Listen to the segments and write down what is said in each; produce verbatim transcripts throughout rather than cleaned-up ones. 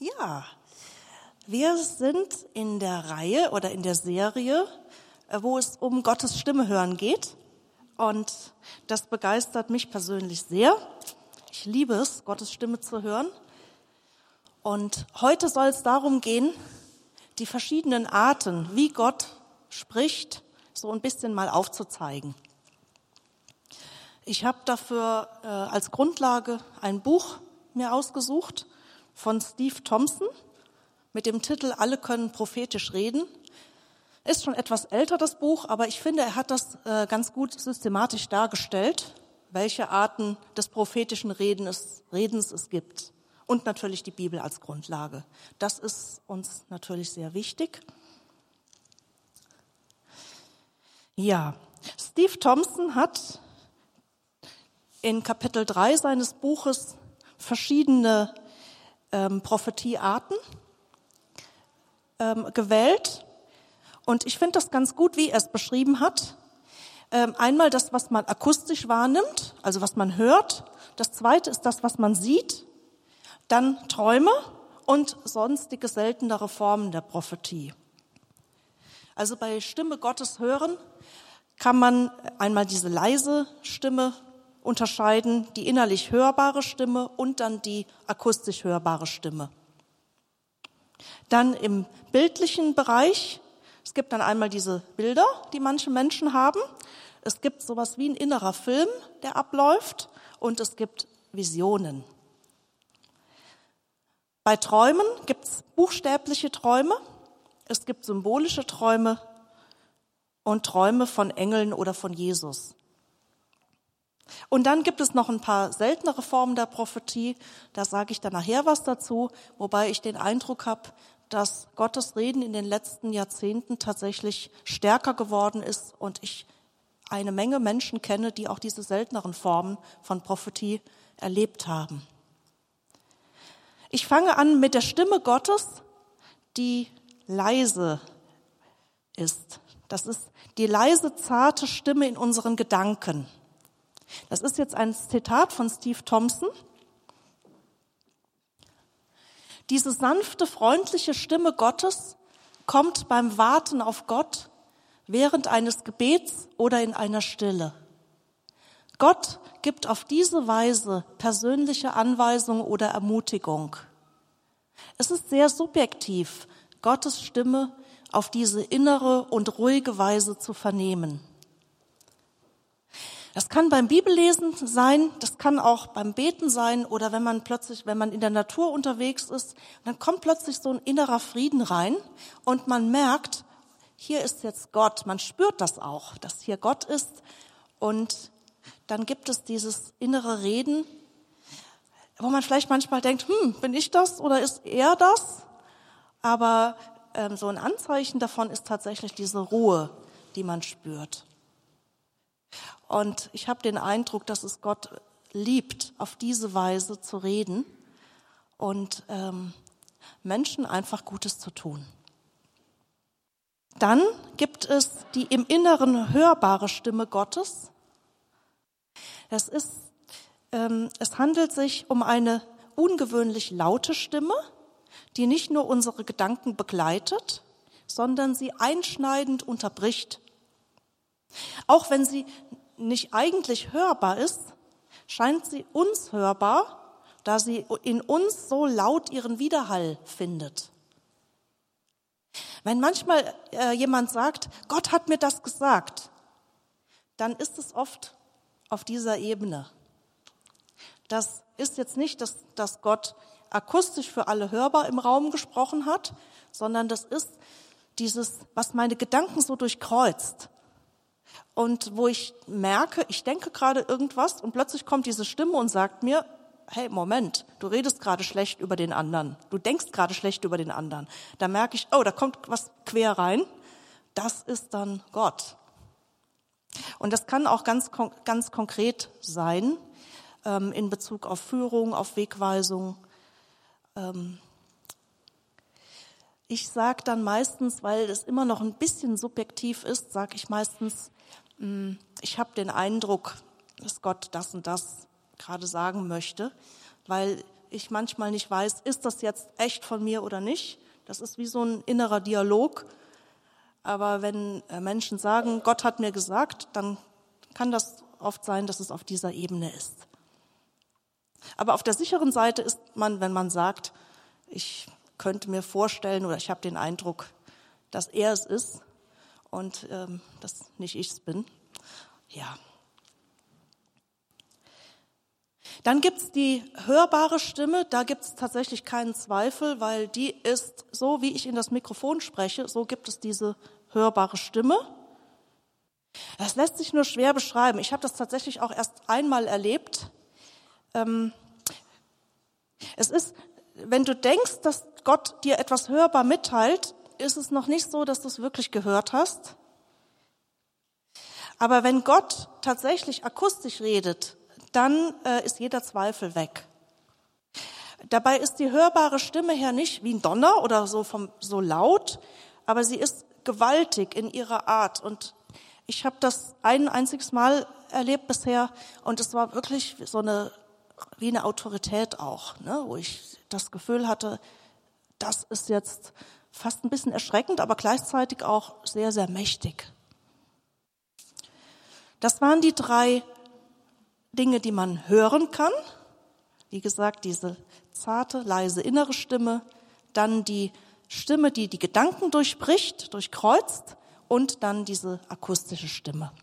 Ja, wir sind in der Reihe oder in der Serie, wo es um Gottes Stimme hören geht. Und das begeistert mich persönlich sehr. Ich liebe es, Gottes Stimme zu hören. Und heute soll es darum gehen, die verschiedenen Arten, wie Gott spricht, so ein bisschen mal aufzuzeigen. Ich habe dafür äh, als Grundlage ein Buch mir ausgesucht von Steve Thompson mit dem Titel Alle können prophetisch reden. Ist schon etwas älter, das Buch, aber ich finde, er hat das äh, ganz gut systematisch dargestellt, welche Arten des prophetischen Redens, Redens es gibt. Und natürlich die Bibel als Grundlage. Das ist uns natürlich sehr wichtig. Ja, Steve Thompson hat in Kapitel drei seines Buches verschiedene ähm, Prophetiearten ähm, gewählt. Und ich finde das ganz gut, wie er es beschrieben hat. Ähm, einmal das, was man akustisch wahrnimmt, also was man hört. Das zweite ist das, was man sieht. Dann Träume und sonstige seltenere Formen der Prophetie. Also bei Stimme Gottes hören kann man einmal diese leise Stimme unterscheiden, die innerlich hörbare Stimme und dann die akustisch hörbare Stimme. Dann im bildlichen Bereich, es gibt dann einmal diese Bilder, die manche Menschen haben. Es gibt sowas wie ein innerer Film, der abläuft, und es gibt Visionen. Bei Träumen gibt es buchstäbliche Träume, es gibt symbolische Träume und Träume von Engeln oder von Jesus. Und dann gibt es noch ein paar seltenere Formen der Prophetie, da sage ich dann nachher was dazu, wobei ich den Eindruck habe, dass Gottes Reden in den letzten Jahrzehnten tatsächlich stärker geworden ist und ich eine Menge Menschen kenne, die auch diese selteneren Formen von Prophetie erlebt haben. Ich fange an mit der Stimme Gottes, die leise ist. Das ist die leise, zarte Stimme in unseren Gedanken. Das ist jetzt ein Zitat von Steve Thompson. Diese sanfte, freundliche Stimme Gottes kommt beim Warten auf Gott während eines Gebets oder in einer Stille. Gott gibt auf diese Weise persönliche Anweisung oder Ermutigung. Es ist sehr subjektiv, Gottes Stimme auf diese innere und ruhige Weise zu vernehmen. Das kann beim Bibellesen sein, das kann auch beim Beten sein oder wenn man plötzlich, wenn man in der Natur unterwegs ist, dann kommt plötzlich so ein innerer Frieden rein und man merkt, hier ist jetzt Gott. Man spürt das auch, dass hier Gott ist, und dann gibt es dieses innere Reden, wo man vielleicht manchmal denkt, hm, bin ich das oder ist er das? Aber ähm, so ein Anzeichen davon ist tatsächlich diese Ruhe, die man spürt. Und ich habe den Eindruck, dass es Gott liebt, auf diese Weise zu reden und ähm, Menschen einfach Gutes zu tun. Dann gibt es die im Inneren hörbare Stimme Gottes. Es ist, ähm, es handelt sich um eine ungewöhnlich laute Stimme, die nicht nur unsere Gedanken begleitet, sondern sie einschneidend unterbricht. Auch wenn sie nicht eigentlich hörbar ist, scheint sie uns hörbar, da sie in uns so laut ihren Widerhall findet. Wenn manchmal äh, jemand sagt, Gott hat mir das gesagt, dann ist es oft auf dieser Ebene. Das ist jetzt nicht, dass, dass Gott akustisch für alle hörbar im Raum gesprochen hat, sondern das ist dieses, was meine Gedanken so durchkreuzt. Und wo ich merke, ich denke gerade irgendwas und plötzlich kommt diese Stimme und sagt mir, hey, Moment, du redest gerade schlecht über den anderen. Du denkst gerade schlecht über den anderen. Da merke ich, oh, da kommt was quer rein. Das ist dann Gott. Und das kann auch ganz, ganz konkret sein, ähm, in Bezug auf Führung, auf Wegweisung. Ähm, ich sage dann meistens, weil es immer noch ein bisschen subjektiv ist, sage ich meistens, mh, ich habe den Eindruck, dass Gott das und das gerade sagen möchte, weil ich manchmal nicht weiß, ist das jetzt echt von mir oder nicht. Das ist wie so ein innerer Dialog. Aber wenn Menschen sagen, Gott hat mir gesagt, dann kann das oft sein, dass es auf dieser Ebene ist. Aber auf der sicheren Seite ist man, wenn man sagt, ich könnte mir vorstellen oder ich habe den Eindruck, dass er es ist und ähm, dass nicht ich es bin. Ja. Dann gibt es die hörbare Stimme, da gibt es tatsächlich keinen Zweifel, weil die ist, so wie ich in das Mikrofon spreche, so gibt es diese hörbare Stimme. Das lässt sich nur schwer beschreiben. Ich habe das tatsächlich auch erst einmal erlebt. Ähm, es ist, wenn du denkst, dass Gott dir etwas hörbar mitteilt, ist es noch nicht so, dass du es wirklich gehört hast. Aber wenn Gott tatsächlich akustisch redet, dann äh, ist jeder Zweifel weg. Dabei ist die hörbare Stimme her nicht wie ein Donner oder so, vom, so laut, aber sie ist gewaltig in ihrer Art. Und ich habe das ein einziges Mal erlebt bisher und es war wirklich so eine, wie eine Autorität auch, ne, wo ich das Gefühl hatte, das ist jetzt fast ein bisschen erschreckend, aber gleichzeitig auch sehr, sehr mächtig. Das waren die drei Dinge, die man hören kann. Wie gesagt, diese zarte, leise innere Stimme, dann die Stimme, die die Gedanken durchbricht, durchkreuzt und dann diese akustische Stimme.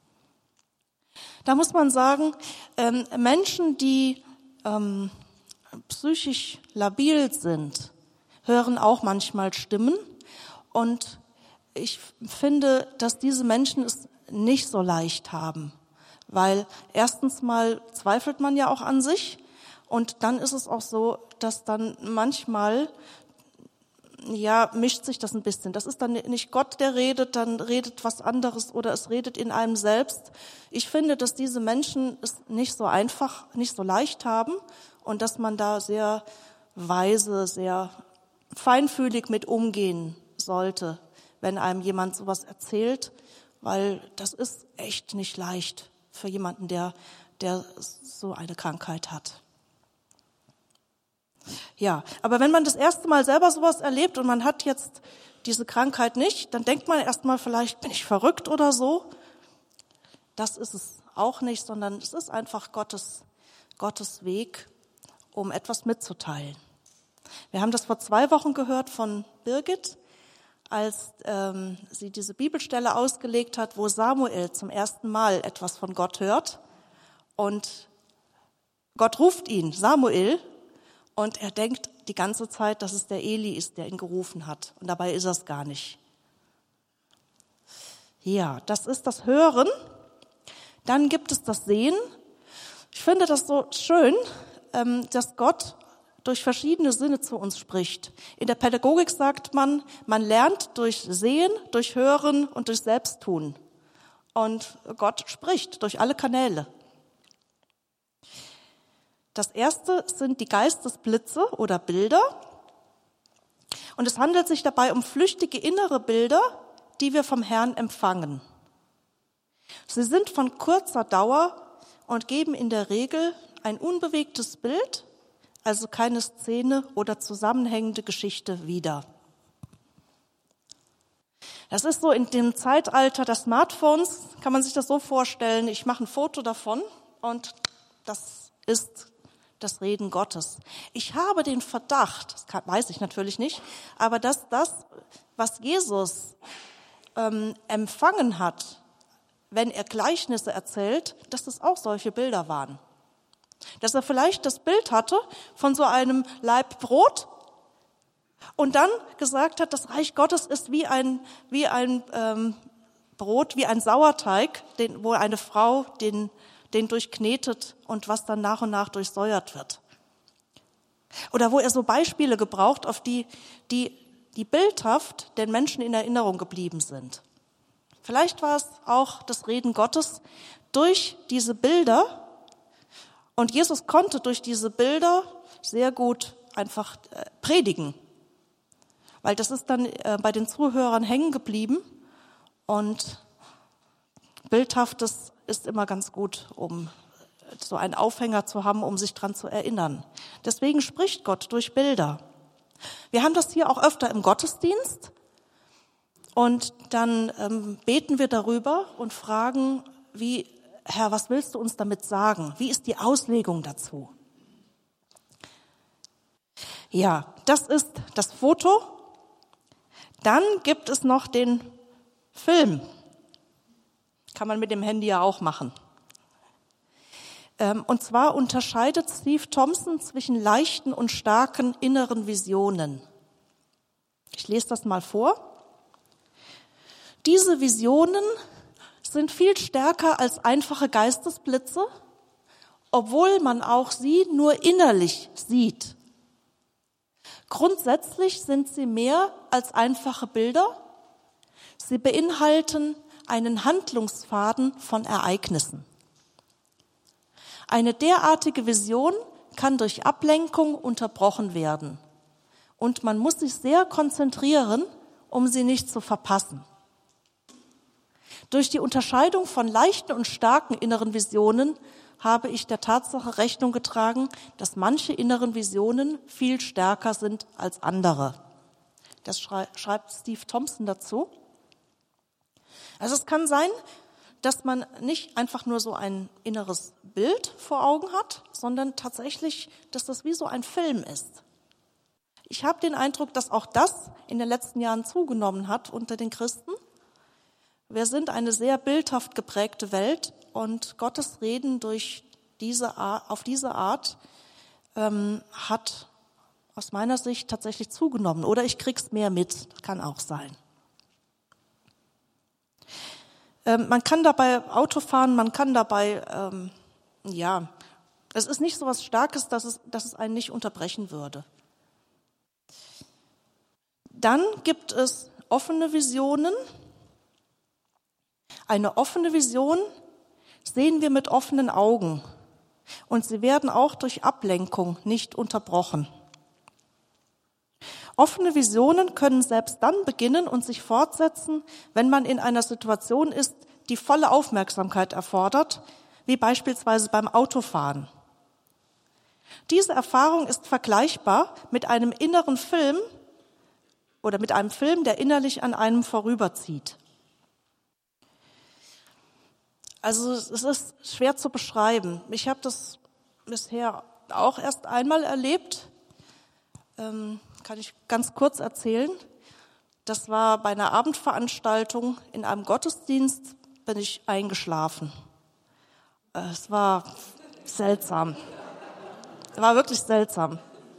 Da muss man sagen, ähm, Menschen, die ähm, psychisch labil sind, hören auch manchmal Stimmen und ich finde, dass diese Menschen es nicht so leicht haben. Weil erstens mal zweifelt man ja auch an sich und dann ist es auch so, dass dann manchmal, ja, mischt sich das ein bisschen. Das ist dann nicht Gott, der redet, dann redet was anderes oder es redet in einem selbst. Ich finde, dass diese Menschen es nicht so einfach, nicht so leicht haben und dass man da sehr weise, sehr feinfühlig mit umgehen sollte, wenn einem jemand sowas erzählt, weil das ist echt nicht leicht für jemanden, der, der so eine Krankheit hat. Ja, aber wenn man das erste Mal selber sowas erlebt und man hat jetzt diese Krankheit nicht, dann denkt man erstmal, vielleicht bin ich verrückt oder so. Das ist es auch nicht, sondern es ist einfach Gottes, Gottes Weg, um etwas mitzuteilen. Wir haben das vor zwei Wochen gehört von Birgit, als ähm, sie diese Bibelstelle ausgelegt hat, wo Samuel zum ersten Mal etwas von Gott hört. Und Gott ruft ihn, Samuel, und er denkt die ganze Zeit, dass es der Eli ist, der ihn gerufen hat. Und dabei ist er es gar nicht. Ja, das ist das Hören. Dann gibt es das Sehen. Ich finde das so schön, ähm, dass Gott durch verschiedene Sinne zu uns spricht. In der Pädagogik sagt man, man lernt durch Sehen, durch Hören und durch Selbsttun. Und Gott spricht durch alle Kanäle. Das erste sind die Geistesblitze oder Bilder. Und es handelt sich dabei um flüchtige innere Bilder, die wir vom Herrn empfangen. Sie sind von kurzer Dauer und geben in der Regel ein unbewegtes Bild, also keine Szene oder zusammenhängende Geschichte wieder. Das ist so in dem Zeitalter der Smartphones, kann man sich das so vorstellen, ich mache ein Foto davon und das ist das Reden Gottes. Ich habe den Verdacht, das kann, weiß ich natürlich nicht, aber dass das, was Jesus ähm, empfangen hat, wenn er Gleichnisse erzählt, dass das auch solche Bilder waren. Dass er vielleicht das Bild hatte von so einem Laib Brot und dann gesagt hat, das Reich Gottes ist wie ein, wie ein ähm, Brot, wie ein Sauerteig, den, wo eine Frau den, den durchknetet und was dann nach und nach durchsäuert wird. Oder wo er so Beispiele gebraucht, auf die, die, die bildhaft den Menschen in Erinnerung geblieben sind. Vielleicht war es auch das Reden Gottes durch diese Bilder. Und Jesus konnte durch diese Bilder sehr gut einfach äh, predigen, weil das ist dann äh, bei den Zuhörern hängen geblieben und Bildhaftes ist immer ganz gut, um so einen Aufhänger zu haben, um sich dran zu erinnern. Deswegen spricht Gott durch Bilder. Wir haben das hier auch öfter im Gottesdienst und dann ähm, beten wir darüber und fragen, wie, Herr, was willst du uns damit sagen? Wie ist die Auslegung dazu? Ja, das ist das Foto. Dann gibt es noch den Film. Kann man mit dem Handy ja auch machen. Und zwar unterscheidet Steve Thompson zwischen leichten und starken inneren Visionen. Ich lese das mal vor. Diese Visionen sind viel stärker als einfache Geistesblitze, obwohl man auch sie nur innerlich sieht. Grundsätzlich sind sie mehr als einfache Bilder. Sie beinhalten einen Handlungsfaden von Ereignissen. Eine derartige Vision kann durch Ablenkung unterbrochen werden. Und man muss sich sehr konzentrieren, um sie nicht zu verpassen. Durch die Unterscheidung von leichten und starken inneren Visionen habe ich der Tatsache Rechnung getragen, dass manche inneren Visionen viel stärker sind als andere. Das schreibt Steve Thompson dazu. Also es kann sein, dass man nicht einfach nur so ein inneres Bild vor Augen hat, sondern tatsächlich, dass das wie so ein Film ist. Ich habe den Eindruck, dass auch das in den letzten Jahren zugenommen hat unter den Christen. Wir sind eine sehr bildhaft geprägte Welt und Gottes Reden durch diese Art, auf diese Art ähm, hat aus meiner Sicht tatsächlich zugenommen. Oder ich krieg's mehr mit, das kann auch sein. Ähm, man kann dabei Auto fahren, man kann dabei, ähm, ja, es ist nicht so was Starkes, dass es, dass es einen nicht unterbrechen würde. Dann gibt es offene Visionen. Eine offene Vision sehen wir mit offenen Augen und sie werden auch durch Ablenkung nicht unterbrochen. Offene Visionen können selbst dann beginnen und sich fortsetzen, wenn man in einer Situation ist, die volle Aufmerksamkeit erfordert, wie beispielsweise beim Autofahren. Diese Erfahrung ist vergleichbar mit einem inneren Film oder mit einem Film, der innerlich an einem vorüberzieht. Also es ist schwer zu beschreiben. Ich habe das bisher auch erst einmal erlebt. Ähm, kann ich ganz kurz erzählen. Das war bei einer Abendveranstaltung in einem Gottesdienst, bin ich eingeschlafen. Es war seltsam. Es war wirklich seltsam.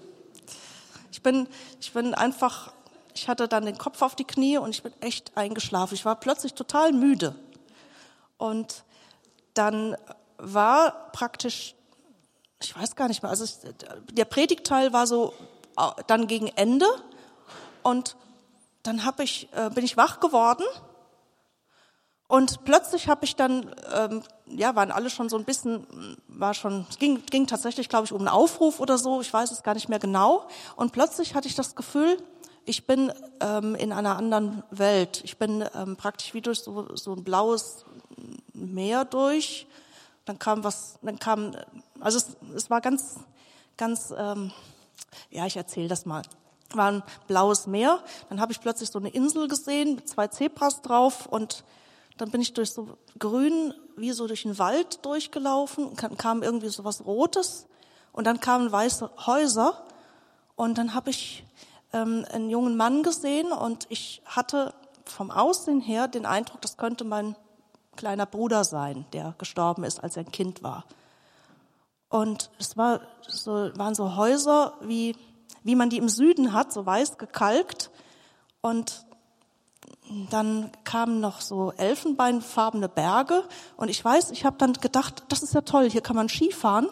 Ich bin, ich bin einfach, ich hatte dann den Kopf auf die Knie und ich bin echt eingeschlafen. Ich war plötzlich total müde. Und dann war praktisch, ich weiß gar nicht mehr, also der Predigtteil war so dann gegen Ende und dann hab ich, äh, bin ich wach geworden und plötzlich habe ich dann, ähm, ja, waren alle schon so ein bisschen, war schon, es ging, ging tatsächlich, glaube ich, um einen Aufruf oder so, ich weiß es gar nicht mehr genau und plötzlich hatte ich das Gefühl, ich bin ähm, in einer anderen Welt. Ich bin ähm, praktisch wie durch so, so ein blaues Meer durch. Dann kam was, dann kam, also es, es war ganz, ganz, ähm, ja, ich erzähle das mal. War ein blaues Meer. Dann habe ich plötzlich so eine Insel gesehen mit zwei Zebras drauf und dann bin ich durch so grün, wie so durch den Wald durchgelaufen. Dann kam irgendwie so was Rotes und dann kamen weiße Häuser und dann habe ich ähm, einen jungen Mann gesehen und ich hatte vom Aussehen her den Eindruck, das könnte mein kleiner Bruder sein, der gestorben ist, als er ein Kind war. Und es war so, waren so Häuser, wie, wie man die im Süden hat, so weiß gekalkt. Und dann kamen noch so elfenbeinfarbene Berge. Und ich weiß, ich habe dann gedacht, das ist ja toll, hier kann man Ski fahren.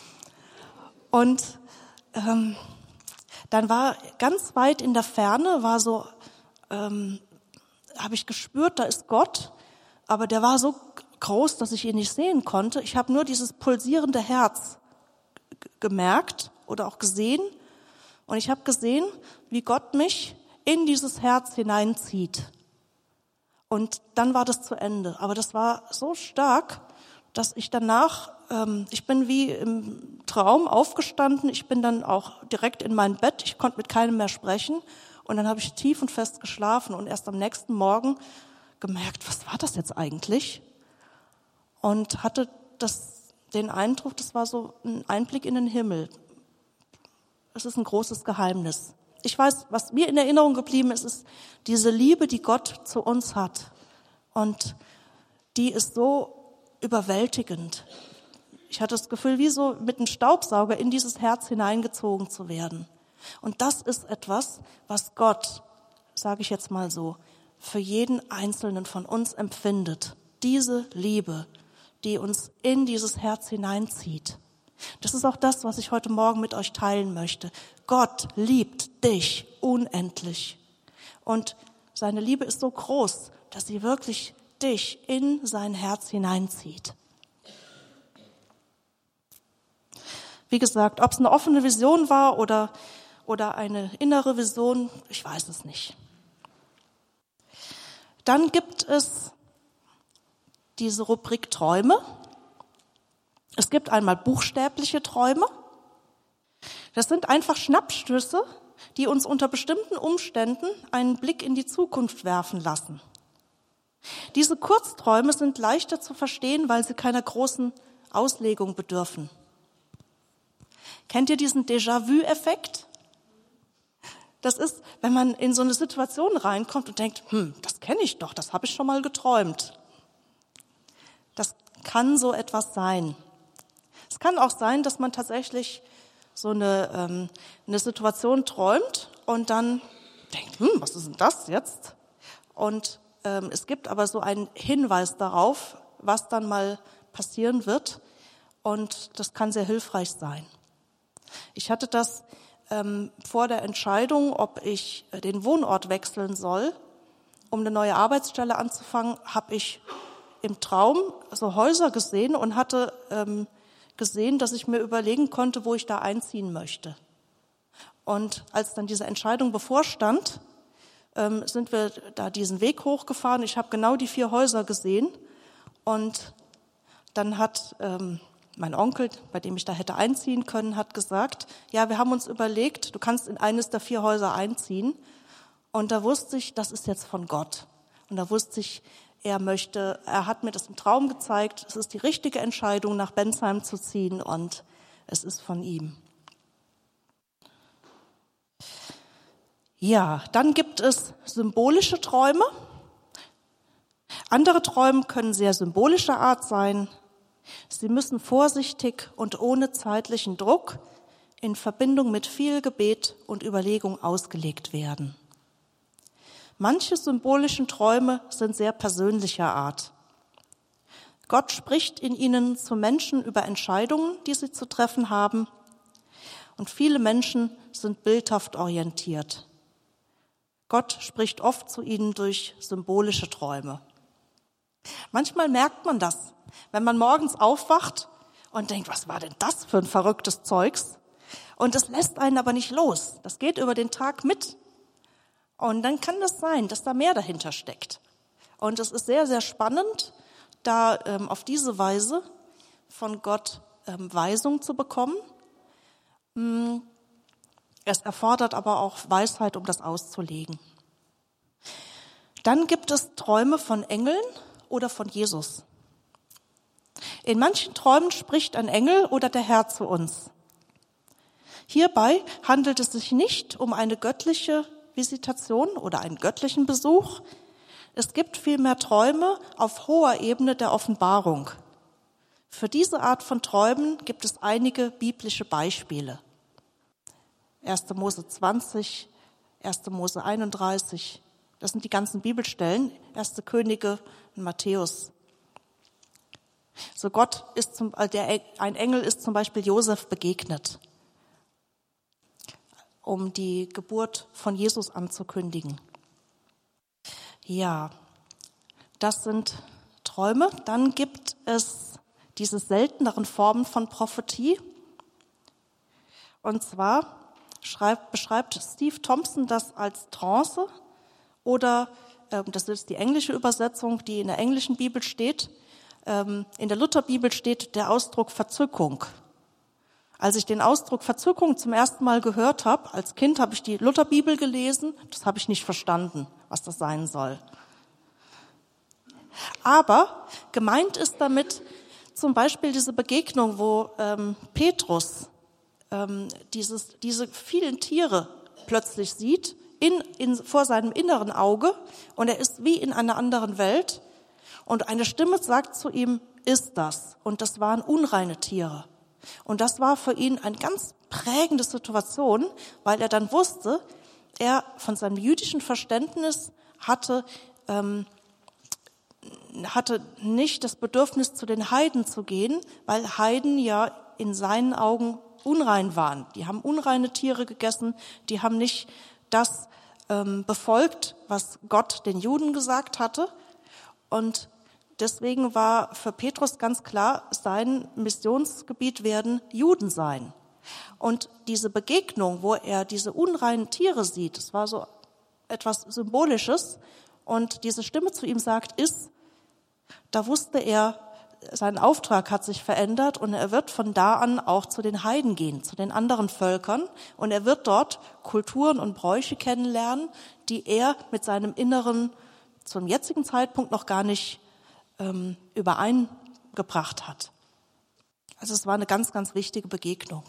Und ähm, dann war ganz weit in der Ferne, war so, ähm, habe ich gespürt, da ist Gott. Aber der war so groß, dass ich ihn nicht sehen konnte. Ich habe nur dieses pulsierende Herz g- gemerkt oder auch gesehen. Und ich habe gesehen, wie Gott mich in dieses Herz hineinzieht. Und dann war das zu Ende. Aber das war so stark, dass ich danach ähm, ich bin wie im Traum aufgestanden. Ich bin dann auch direkt in mein Bett. Ich konnte mit keinem mehr sprechen. Und dann habe ich tief und fest geschlafen und erst am nächsten Morgen gemerkt, was war das jetzt eigentlich? Und hatte das, den Eindruck, das war so ein Einblick in den Himmel. Es ist ein großes Geheimnis. Ich weiß, was mir in Erinnerung geblieben ist, ist diese Liebe, die Gott zu uns hat. Und die ist so überwältigend. Ich hatte das Gefühl, wie so mit einem Staubsauger in dieses Herz hineingezogen zu werden. Und das ist etwas, was Gott, sage ich jetzt mal so, für jeden Einzelnen von uns empfindet. Diese Liebe, die uns in dieses Herz hineinzieht. Das ist auch das, was ich heute Morgen mit euch teilen möchte. Gott liebt dich unendlich. Und seine Liebe ist so groß, dass sie wirklich dich in sein Herz hineinzieht. Wie gesagt, ob es eine offene Vision war oder, oder eine innere Vision, ich weiß es nicht. Dann gibt es diese Rubrik Träume. Es gibt einmal buchstäbliche Träume. Das sind einfach Schnappschüsse, die uns unter bestimmten Umständen einen Blick in die Zukunft werfen lassen. Diese Kurzträume sind leichter zu verstehen, weil sie keiner großen Auslegung bedürfen. Kennt ihr diesen Déjà-vu-Effekt? Das ist, wenn man in so eine Situation reinkommt und denkt, hm, das kenne ich doch, das habe ich schon mal geträumt. Das kann so etwas sein. Es kann auch sein, dass man tatsächlich so eine, ähm, eine Situation träumt und dann denkt, hm, was ist denn das jetzt? Und ähm, es gibt aber so einen Hinweis darauf, was dann mal passieren wird, und das kann sehr hilfreich sein. Ich hatte das ähm, vor der Entscheidung, ob ich den Wohnort wechseln soll, um eine neue Arbeitsstelle anzufangen, habe ich im Traum so Häuser gesehen und hatte ähm, gesehen, dass ich mir überlegen konnte, wo ich da einziehen möchte. Und als dann diese Entscheidung bevorstand, ähm, sind wir da diesen Weg hochgefahren. Ich habe genau die vier Häuser gesehen und dann hat ähm, mein Onkel, bei dem ich da hätte einziehen können, hat gesagt, ja, wir haben uns überlegt, du kannst in eines der vier Häuser einziehen. Und da wusste ich, das ist jetzt von Gott. Und da wusste ich, er möchte, er hat mir das im Traum gezeigt, es ist die richtige Entscheidung, nach Bensheim zu ziehen, und es ist von ihm. Ja, dann gibt es symbolische Träume. Andere Träume können sehr symbolischer Art sein. Sie müssen vorsichtig und ohne zeitlichen Druck in Verbindung mit viel Gebet und Überlegung ausgelegt werden. Manche symbolischen Träume sind sehr persönlicher Art. Gott spricht in ihnen zu Menschen über Entscheidungen, die sie zu treffen haben. Und viele Menschen sind bildhaft orientiert. Gott spricht oft zu ihnen durch symbolische Träume. Manchmal merkt man das, wenn man morgens aufwacht und denkt, was war denn das für ein verrücktes Zeugs? Und es lässt einen aber nicht los. Das geht über den Tag mit. Und dann kann es sein, dass da mehr dahinter steckt. Und es ist sehr, sehr spannend, da ähm, auf diese Weise von Gott ähm, Weisung zu bekommen. Es erfordert aber auch Weisheit, um das auszulegen. Dann gibt es Träume von Engeln oder von Jesus. In manchen Träumen spricht ein Engel oder der Herr zu uns. Hierbei handelt es sich nicht um eine göttliche Visitation oder einen göttlichen Besuch. Es gibt vielmehr Träume auf hoher Ebene der Offenbarung. Für diese Art von Träumen gibt es einige biblische Beispiele. erster Mose zwanzig, erster Mose einunddreißig, das sind die ganzen Bibelstellen, erster Könige und Matthäus. So Gott ist zum, der, ein Engel ist zum Beispiel Josef begegnet, um die Geburt von Jesus anzukündigen. Ja, das sind Träume. Dann gibt es diese selteneren Formen von Prophetie. Und zwar schreibt, beschreibt Steve Thompson das als Trance oder, äh, das ist die englische Übersetzung, die in der englischen Bibel steht, ähm, in der Lutherbibel steht der Ausdruck Verzückung. Als ich den Ausdruck Verzückung zum ersten Mal gehört habe, als Kind habe ich die Lutherbibel gelesen, das habe ich nicht verstanden, was das sein soll. Aber gemeint ist damit zum Beispiel diese Begegnung, wo ähm, Petrus ähm, dieses, diese vielen Tiere plötzlich sieht, in, in, vor seinem inneren Auge, und er ist wie in einer anderen Welt, und eine Stimme sagt zu ihm, iss das, und das waren unreine Tiere. Und das war für ihn eine ganz prägende Situation, weil er dann wusste, er von seinem jüdischen Verständnis hatte, ähm, hatte nicht das Bedürfnis, zu den Heiden zu gehen, weil Heiden ja in seinen Augen unrein waren. Die haben unreine Tiere gegessen, die haben nicht das ähm, befolgt, was Gott den Juden gesagt hatte. Und deswegen war für Petrus ganz klar, sein Missionsgebiet werden Juden sein. Und diese Begegnung, wo er diese unreinen Tiere sieht, das war so etwas Symbolisches, und diese Stimme zu ihm sagt, iss, da wusste er, sein Auftrag hat sich verändert und er wird von da an auch zu den Heiden gehen, zu den anderen Völkern, und er wird dort Kulturen und Bräuche kennenlernen, die er mit seinem Inneren zum jetzigen Zeitpunkt noch gar nicht ähm, übereingebracht hat. Also es war eine ganz, ganz wichtige Begegnung.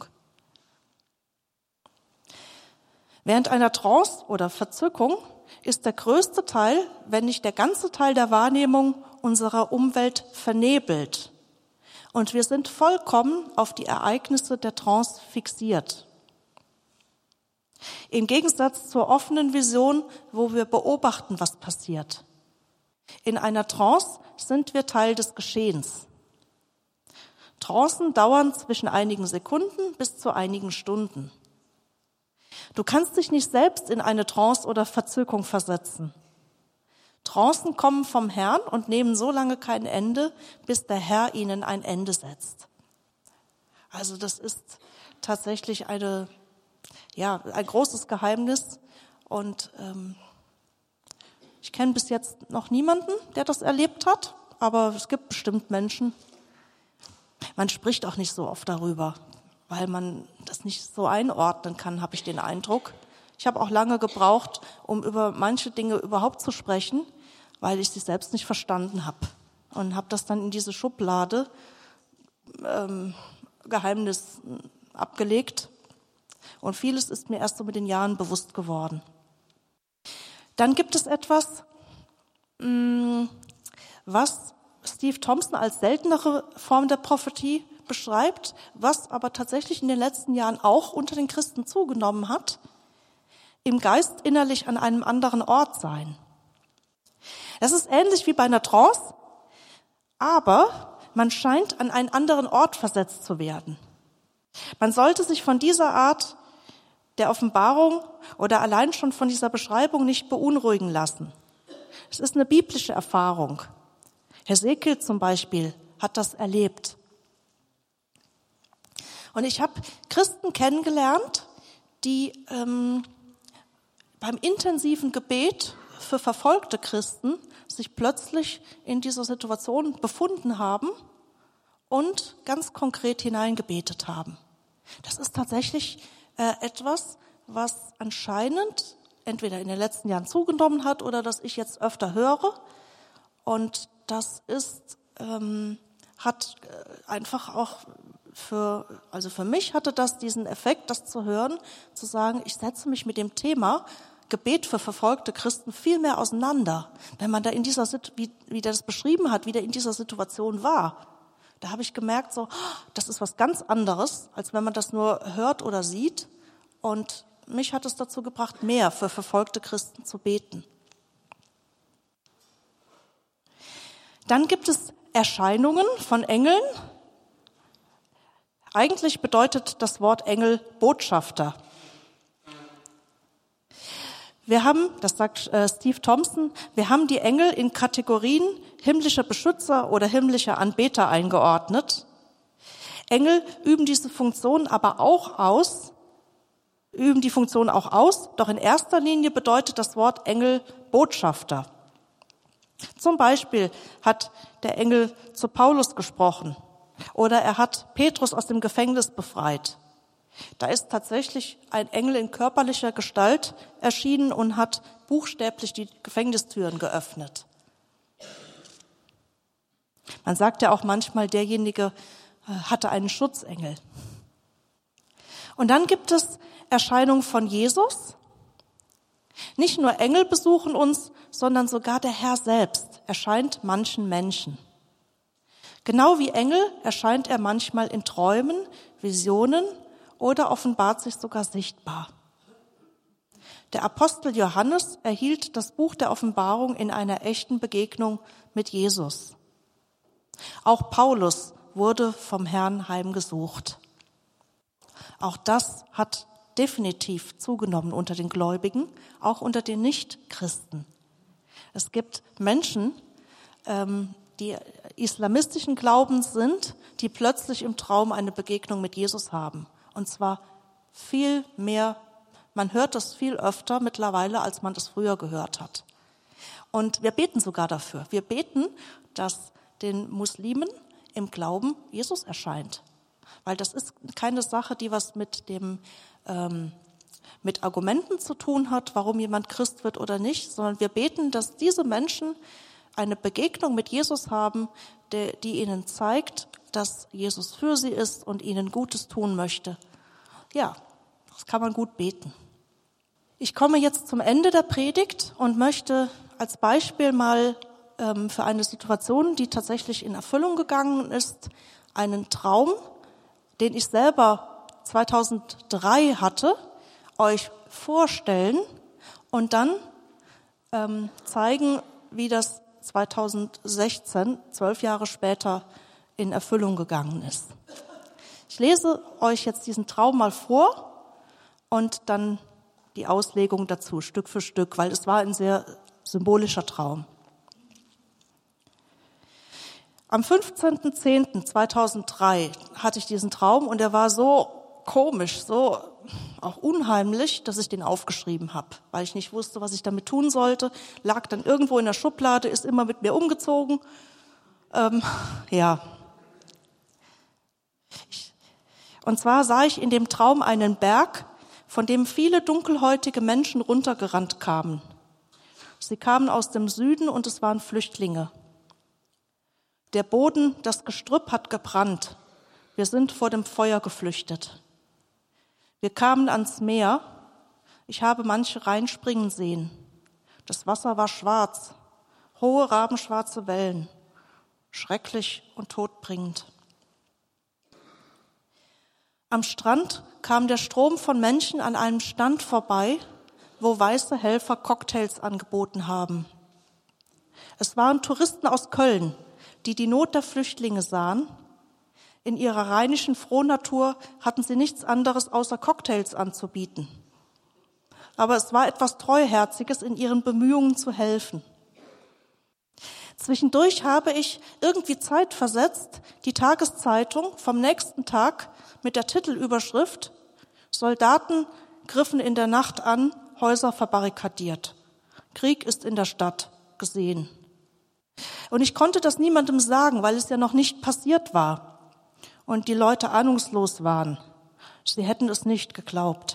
Während einer Trance oder Verzückung ist der größte Teil, wenn nicht der ganze Teil der Wahrnehmung unserer Umwelt vernebelt. Und wir sind vollkommen auf die Ereignisse der Trance fixiert. Im Gegensatz zur offenen Vision, wo wir beobachten, was passiert. In einer Trance sind wir Teil des Geschehens. Trancen dauern zwischen einigen Sekunden bis zu einigen Stunden. Du kannst dich nicht selbst in eine Trance oder Verzückung versetzen. Trancen kommen vom Herrn und nehmen so lange kein Ende, bis der Herr ihnen ein Ende setzt. Also das ist tatsächlich eine, ja, ein großes Geheimnis, und ähm, ich kenne bis jetzt noch niemanden, der das erlebt hat, aber es gibt bestimmt Menschen. Man spricht auch nicht so oft darüber, weil man das nicht so einordnen kann, habe ich den Eindruck. Ich habe auch lange gebraucht, um über manche Dinge überhaupt zu sprechen, weil ich sie selbst nicht verstanden habe. Und habe das dann in diese Schublade ähm, Geheimnis abgelegt. Und vieles ist mir erst so mit den Jahren bewusst geworden. Dann gibt es etwas, mh, was Steve Thompson als seltenere Form der Prophetie beschreibt, was aber tatsächlich in den letzten Jahren auch unter den Christen zugenommen hat: im Geist innerlich an einem anderen Ort sein. Das ist ähnlich wie bei einer Trance, aber man scheint an einen anderen Ort versetzt zu werden. Man sollte sich von dieser Art der Offenbarung oder allein schon von dieser Beschreibung nicht beunruhigen lassen. Es ist eine biblische Erfahrung. Hesekiel zum Beispiel hat das erlebt. Und ich habe Christen kennengelernt, die ähm, beim intensiven Gebet für verfolgte Christen sich plötzlich in dieser Situation befunden haben und ganz konkret hineingebetet haben. Das ist tatsächlich äh, etwas, was anscheinend entweder in den letzten Jahren zugenommen hat oder das ich jetzt öfter höre. Und das ist, ähm, hat einfach auch für, also für mich hatte das diesen Effekt, das zu hören, zu sagen, ich setze mich mit dem Thema Gebet für verfolgte Christen viel mehr auseinander. Wenn man da in dieser, wie, wie der das beschrieben hat, wie der in dieser Situation war, da habe ich gemerkt, so, das ist was ganz anderes, als wenn man das nur hört oder sieht. Und mich hat es dazu gebracht, mehr für verfolgte Christen zu beten. Dann gibt es Erscheinungen von Engeln. Eigentlich bedeutet das Wort Engel Botschafter. Wir haben, das sagt äh, Steve Thompson, wir haben die Engel in Kategorien himmlischer Beschützer oder himmlischer Anbeter eingeordnet. Engel üben diese Funktion aber auch aus, üben die Funktion auch aus, doch in erster Linie bedeutet das Wort Engel Botschafter. Zum Beispiel hat der Engel zu Paulus gesprochen oder er hat Petrus aus dem Gefängnis befreit. Da ist tatsächlich ein Engel in körperlicher Gestalt erschienen und hat buchstäblich die Gefängnistüren geöffnet. Man sagt ja auch manchmal, derjenige hatte einen Schutzengel. Und dann gibt es Erscheinungen von Jesus. Nicht nur Engel besuchen uns, sondern sogar der Herr selbst erscheint manchen Menschen. Genau wie Engel erscheint er manchmal in Träumen, Visionen oder offenbart sich sogar sichtbar. Der Apostel Johannes erhielt das Buch der Offenbarung in einer echten Begegnung mit Jesus. Auch Paulus wurde vom Herrn heimgesucht. Auch das hat definitiv zugenommen unter den Gläubigen, auch unter den Nichtchristen. Es gibt Menschen, ähm, die islamistischen Glaubens sind, die plötzlich im Traum eine Begegnung mit Jesus haben. Und zwar viel mehr, man hört das viel öfter mittlerweile, als man das früher gehört hat. Und wir beten sogar dafür. Wir beten, dass den Muslimen im Glauben Jesus erscheint. Weil das ist keine Sache, die was mit dem ähm, mit Argumenten zu tun hat, warum jemand Christ wird oder nicht, sondern wir beten, dass diese Menschen eine Begegnung mit Jesus haben, der, die ihnen zeigt, dass Jesus für sie ist und ihnen Gutes tun möchte. Ja, das kann man gut beten. Ich komme jetzt zum Ende der Predigt und möchte als Beispiel mal ähm, für eine Situation, die tatsächlich in Erfüllung gegangen ist, einen Traum, den ich selber zweitausenddrei hatte, euch vorstellen und dann ähm, zeigen, wie das zweitausendsechzehn, zwölf Jahre später, in Erfüllung gegangen ist. Ich lese euch jetzt diesen Traum mal vor und dann die Auslegung dazu, Stück für Stück, weil es war ein sehr symbolischer Traum. Am fünfzehnten zehnten zweitausenddrei hatte ich diesen Traum und er war so komisch, so auch unheimlich, dass ich den aufgeschrieben habe, weil ich nicht wusste, was ich damit tun sollte. Lag dann irgendwo in der Schublade, ist immer mit mir umgezogen. Ähm, ja. Ich, und zwar sah ich in dem Traum einen Berg, von dem viele dunkelhäutige Menschen runtergerannt kamen. Sie kamen aus dem Süden und es waren Flüchtlinge. Der Boden, das Gestrüpp hat gebrannt. Wir sind vor dem Feuer geflüchtet. Wir kamen ans Meer. Ich habe manche reinspringen sehen. Das Wasser war schwarz, hohe rabenschwarze Wellen, schrecklich und todbringend. Am Strand kam der Strom von Menschen an einem Stand vorbei, wo weiße Helfer Cocktails angeboten haben. Es waren Touristen aus Köln, die die Not der Flüchtlinge sahen. In ihrer rheinischen Frohnatur hatten sie nichts anderes außer Cocktails anzubieten. Aber es war etwas Treuherziges in ihren Bemühungen zu helfen. Zwischendurch habe ich irgendwie zeitversetzt die Tageszeitung vom nächsten Tag mit der Titelüberschrift Soldaten griffen in der Nacht an, Häuser verbarrikadiert. Krieg ist in der Stadt gesehen. Und ich konnte das niemandem sagen, weil es ja noch nicht passiert war und die Leute ahnungslos waren. Sie hätten es nicht geglaubt.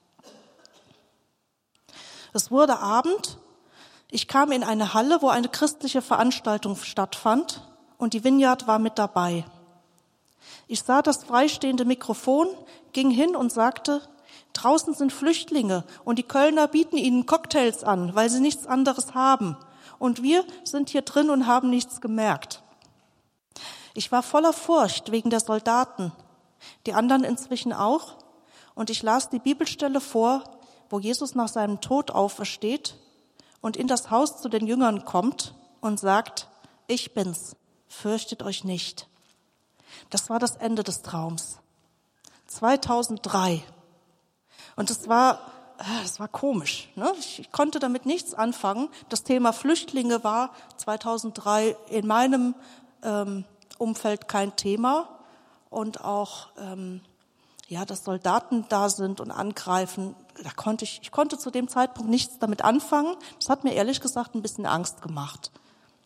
Es wurde Abend. Ich kam in eine Halle, wo eine christliche Veranstaltung stattfand und die Vineyard war mit dabei. Ich sah das freistehende Mikrofon, ging hin und sagte, draußen sind Flüchtlinge und die Kölner bieten ihnen Cocktails an, weil sie nichts anderes haben. Und wir sind hier drin und haben nichts gemerkt. Ich war voller Furcht wegen der Soldaten, die anderen inzwischen auch. Und ich las die Bibelstelle vor, wo Jesus nach seinem Tod aufersteht und in das Haus zu den Jüngern kommt und sagt, ich bin's, fürchtet euch nicht. Das war das Ende des Traums. zweitausenddrei. Und es war, es war komisch, ne? Ich konnte damit nichts anfangen. Das Thema Flüchtlinge war zweitausenddrei in meinem ähm, Umfeld kein Thema. Und auch, ähm, ja, dass Soldaten da sind und angreifen, da konnte ich, ich konnte zu dem Zeitpunkt nichts damit anfangen. Das hat mir ehrlich gesagt ein bisschen Angst gemacht.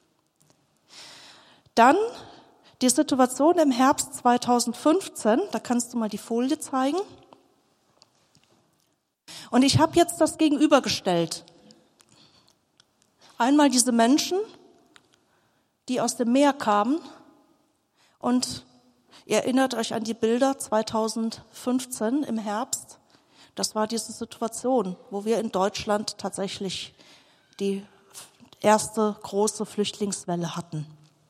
Dann die Situation im Herbst zweitausendfünfzehn, da kannst du mal die Folie zeigen. Und ich habe jetzt das gegenübergestellt. Einmal diese Menschen, die aus dem Meer kamen, und ihr erinnert euch an die Bilder zweitausendfünfzehn im Herbst. Das war diese Situation, wo wir in Deutschland tatsächlich die erste große Flüchtlingswelle hatten.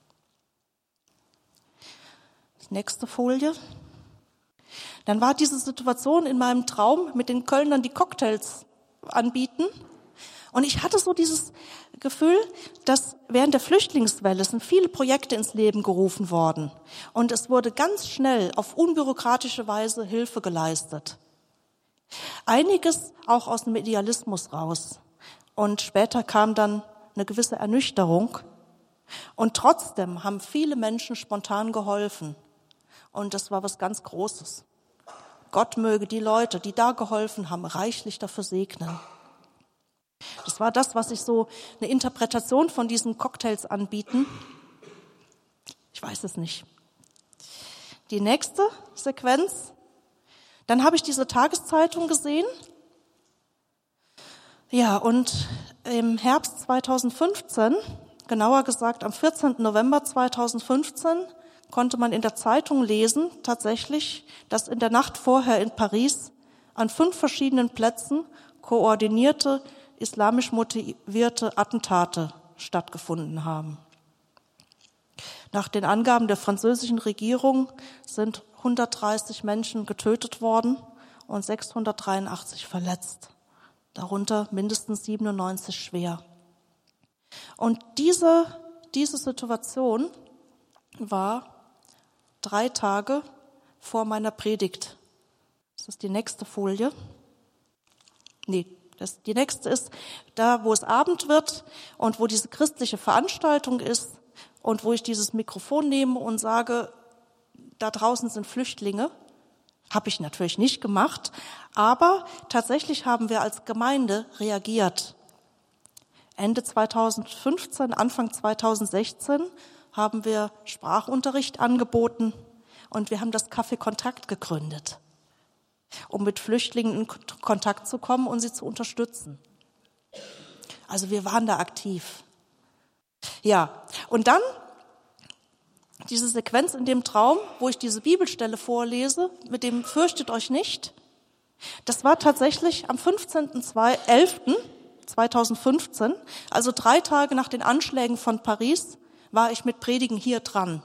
Nächste Folie. Dann war diese Situation in meinem Traum mit den Kölnern, die Cocktails anbieten. Und ich hatte so dieses Gefühl, dass während der Flüchtlingswelle sind viele Projekte ins Leben gerufen worden. Und es wurde ganz schnell auf unbürokratische Weise Hilfe geleistet. Einiges auch aus dem Idealismus raus. Und später kam dann eine gewisse Ernüchterung. Und trotzdem haben viele Menschen spontan geholfen. Und das war was ganz Großes. Gott möge die Leute, die da geholfen haben, reichlich dafür segnen. Das war das, was ich so, eine Interpretation von diesen Cocktails anbieten. Ich weiß es nicht. Die nächste Sequenz. Dann habe ich diese Tageszeitung gesehen. Ja, und im Herbst zweitausendfünfzehn, genauer gesagt am vierzehnten November zweitausendfünfzehn, konnte man in der Zeitung lesen, tatsächlich, dass in der Nacht vorher in Paris an fünf verschiedenen Plätzen koordinierte, islamisch motivierte Attentate stattgefunden haben. Nach den Angaben der französischen Regierung sind hundertdreißig Menschen getötet worden und sechshundertdreiundachtzig verletzt, darunter mindestens siebenundneunzig schwer. Und diese, diese Situation war drei Tage vor meiner Predigt. Das ist die nächste Folie. Nee, das, die nächste ist da, wo es Abend wird und wo diese christliche Veranstaltung ist und wo ich dieses Mikrofon nehme und sage, da draußen sind Flüchtlinge. Habe ich natürlich nicht gemacht, aber tatsächlich haben wir als Gemeinde reagiert. Ende zweitausendfünfzehn, Anfang zweitausendsechzehn haben wir Sprachunterricht angeboten und wir haben das Café Kontakt gegründet, um mit Flüchtlingen in Kontakt zu kommen und sie zu unterstützen. Also wir waren da aktiv. Ja, und dann diese Sequenz in dem Traum, wo ich diese Bibelstelle vorlese, mit dem fürchtet euch nicht. Das war tatsächlich am fünfzehnten elften zweitausendfünfzehn, also drei Tage nach den Anschlägen von Paris, war ich mit Predigen hier dran.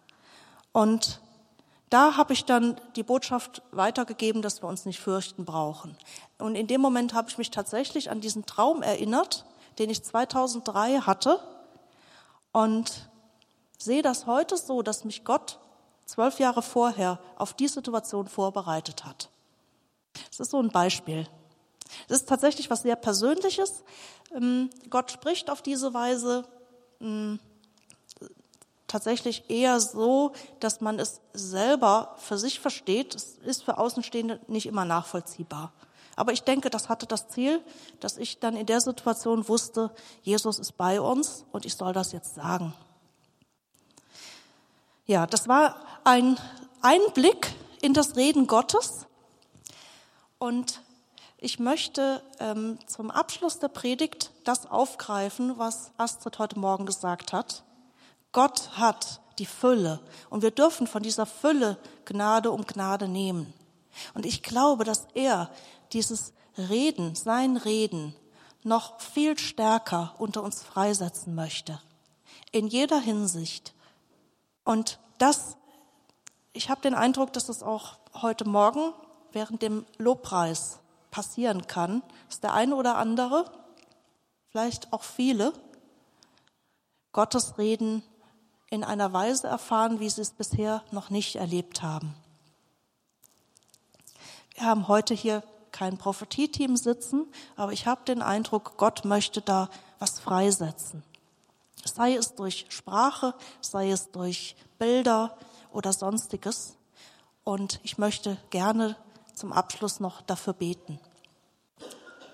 Und da habe ich dann die Botschaft weitergegeben, dass wir uns nicht fürchten brauchen. Und in dem Moment habe ich mich tatsächlich an diesen Traum erinnert, den ich zweitausenddrei hatte, und sehe das heute so, dass mich Gott zwölf Jahre vorher auf die Situation vorbereitet hat. Das ist so ein Beispiel. Das ist tatsächlich was sehr Persönliches. Gott spricht auf diese Weise tatsächlich eher so, dass man es selber für sich versteht. Es ist für Außenstehende nicht immer nachvollziehbar. Aber ich denke, das hatte das Ziel, dass ich dann in der Situation wusste, Jesus ist bei uns und ich soll das jetzt sagen. Ja, das war ein Einblick in das Reden Gottes. Und ich möchte ähm, zum Abschluss der Predigt das aufgreifen, was Astrid heute Morgen gesagt hat. Gott hat die Fülle und wir dürfen von dieser Fülle Gnade um Gnade nehmen. Und ich glaube, dass er dieses Reden, sein Reden, noch viel stärker unter uns freisetzen möchte. In jeder Hinsicht. Und das, ich habe den Eindruck, dass es auch heute Morgen während dem Lobpreis passieren kann, dass der eine oder andere, vielleicht auch viele, Gottes Reden in einer Weise erfahren, wie sie es bisher noch nicht erlebt haben. Wir haben heute hier kein Prophetie-Team sitzen, aber ich habe den Eindruck, Gott möchte da was freisetzen. Sei es durch Sprache, sei es durch Bilder oder Sonstiges. Und ich möchte gerne zum Abschluss noch dafür beten.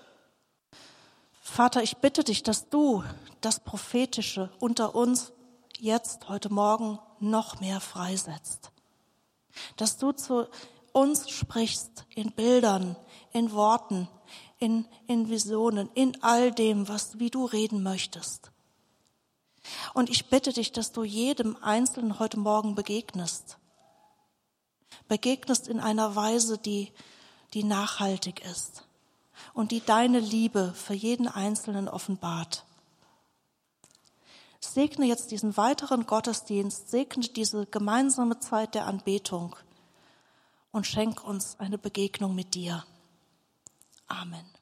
Vater, ich bitte dich, dass du das Prophetische unter uns jetzt, heute Morgen noch mehr freisetzt. Dass du zu uns sprichst in Bildern, in Worten, in, in Visionen, in all dem, was, wie du reden möchtest. Und ich bitte dich, dass du jedem Einzelnen heute Morgen begegnest. Begegnest in einer Weise, die, die nachhaltig ist und die deine Liebe für jeden Einzelnen offenbart. Segne jetzt diesen weiteren Gottesdienst, segne diese gemeinsame Zeit der Anbetung und schenk uns eine Begegnung mit dir. Amen.